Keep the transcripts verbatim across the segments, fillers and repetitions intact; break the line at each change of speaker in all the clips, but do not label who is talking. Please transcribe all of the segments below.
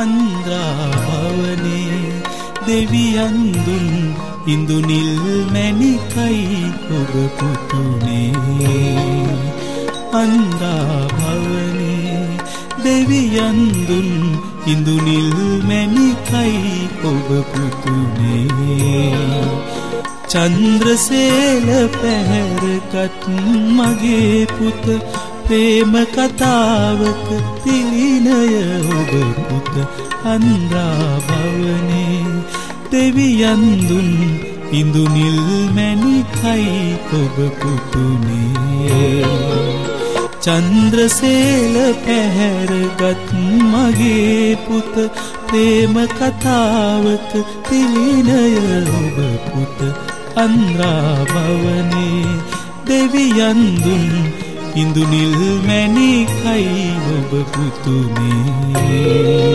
අන්ද්‍රාභවනේ දෙවියන් දුන් ඉඳුනිල් මැණිකයි ඔබ පුතුනේ අන්ද්‍රාභවනේ දෙවියන් දුන් ඉඳුනිල් මැණිකයි ඔබ පුතුනේ චන්ද්‍රසේල පැහැරගත් මගේ පුත ප්‍රේම කතාවක තිලිනය ඔබ පුත අන්ද්‍රාභවනේ දෙවියන් දුන් ඉඳුනිල් මැණිකයි ඔබ පුතුනේ චන්ද්‍රසේල පැහැරගත් මගේ පුත ප්‍රේම කතාවක තිලිනය ඔබ පුත අන්ද්‍රාභවනේ දෙවියන් දුන් ඉඳුනිල් මැණිකයි ඔබ පුතුනේ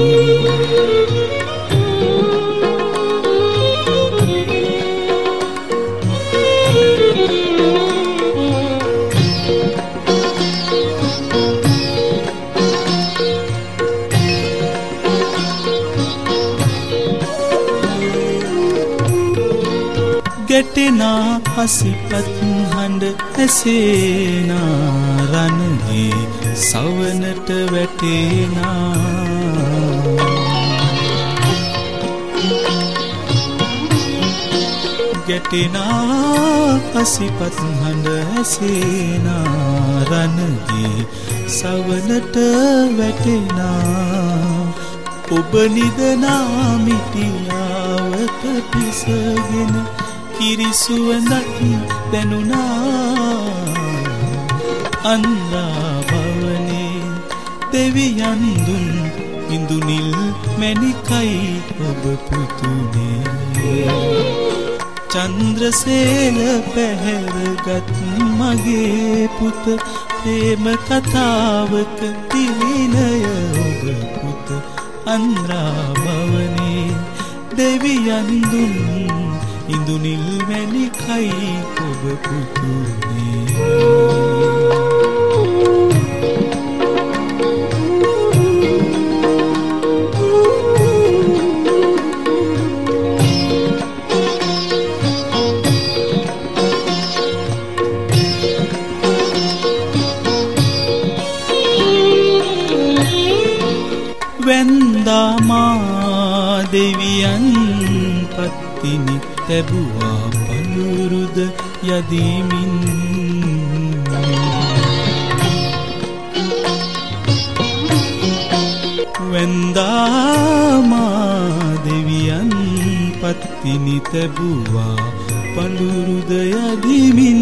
ගැටෙනා හසිපත් හඬ ඇසේනා රණගේ සවනට වැටේනා ගැටෙනා හසිපත් හඬ ඇසේනා රණගේ සවනට වැටේනා ඔබ නිදනා මිටියාවත පිසගෙන කිරිසුවඳක් දැනුණා අන්ද්‍රාභවනේ දෙවියන් දුන් ඉඳුනිල් මැණිකයි ඔබ පුතුනේ චන්ද්‍රසේල පැහැරගත් මගේ පුත ප්‍රේම කතාවක තිලිනය ඔබ පුත අන්ද්‍රාභවනේ දෙවියන් දුන් ඉඳුනිල් මැණිකයි ඔබ පුතුනේ වැන්දා මා දෙවියන් පත්තිනි තැබුවා පඳුරුද යදිමින් වැන්දා මා දෙවියන් පත්තිනි තැබුවා පඳුරුද යදිමින්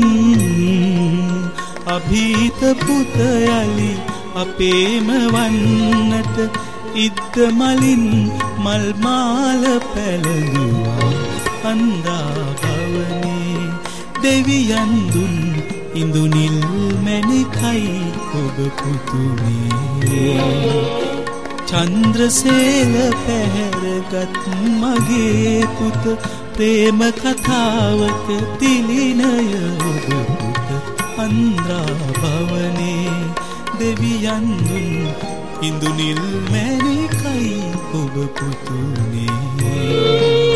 අභීත පුත යලි අපේම වන්නට ඉද්ද මලින් මල් මාල පැලඳුවා අන්ද්‍රාභවනේ දෙවියන් දුන් ඉඳුනිල් මැණිකයි ඔබ පුතුනේ චන්ද්‍රසේල පැහැරගත් මගේ පුත ප්‍රේම කතාවක තිලිනය ඔබ පුත අන්ද්‍රාභවනේ දෙවියන් දුන් ඉඳුනිල් මැණිකයි ඔබ පුතුනේ